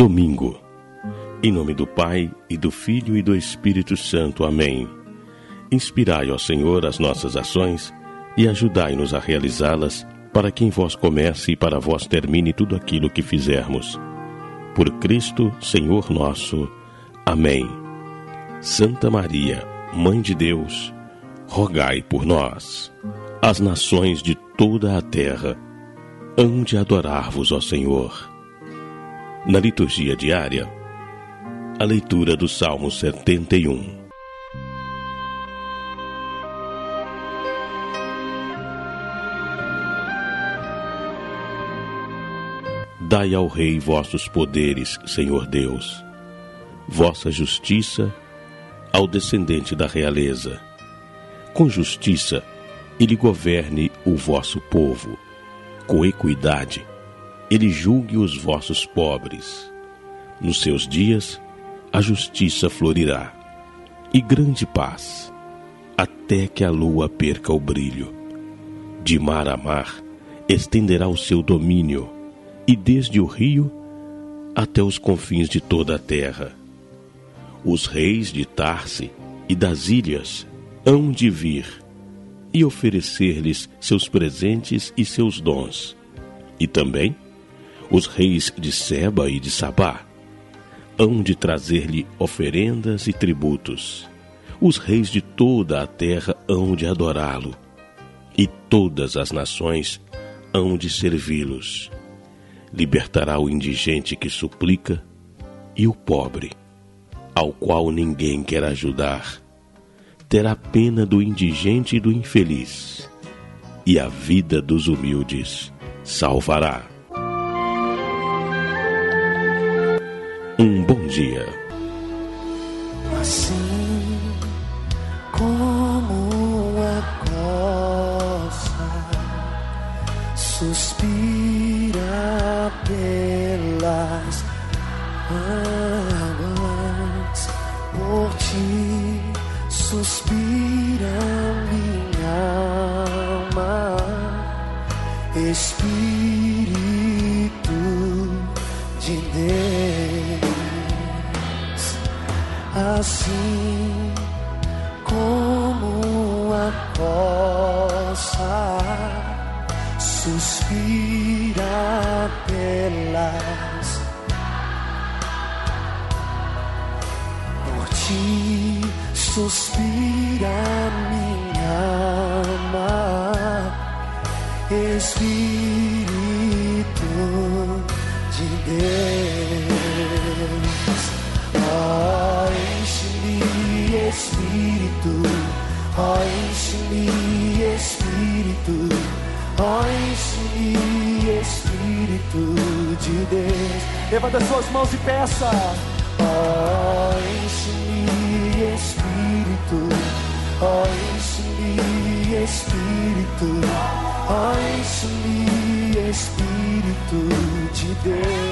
Domingo. Em nome do Pai, e do Filho e do Espírito Santo. Amém. Inspirai, ó Senhor, as nossas ações e ajudai-nos a realizá-las, para que em vós comece e para vós termine tudo aquilo que fizermos. Por Cristo, Senhor nosso. Amém. Santa Maria, Mãe de Deus, rogai por nós. As nações de toda a terra hão de adorar-vos, ó Senhor. Na liturgia diária, a leitura do Salmo 71. Dai ao Rei vossos poderes, Senhor Deus, vossa justiça ao descendente da realeza. Com justiça ele governe o vosso povo, com equidade ele julgue os vossos pobres. Nos seus dias a justiça florirá, e grande paz, até que a lua perca o brilho. De mar a mar estenderá o seu domínio, e desde o rio até os confins de toda a terra. Os reis de Tarse e das ilhas hão de vir e oferecer-lhes seus presentes e seus dons. E também os reis de Seba e de Sabá hão de trazer-lhe oferendas e tributos. Os reis de toda a terra hão de adorá-lo, e todas as nações hão de servi-los. Libertará o indigente que suplica e o pobre, ao qual ninguém quer ajudar. Terá pena do indigente e do infeliz, e a vida dos humildes salvará. Um bom dia. Assim como a coça suspira pelas águas, por ti suspira minha alma, Espírito de Deus. Assim como a coça suspira pelas, por ti suspira minha alma, Espírito de Deus. Oh, enche-me, Espírito, oh, enche-me, Espírito, oh, enche-me, Espírito de Deus. Levanta suas mãos e peça. Oh, enche-me, Espírito, oh, enche-me, Espírito, oh, enche-me, Espírito de Deus.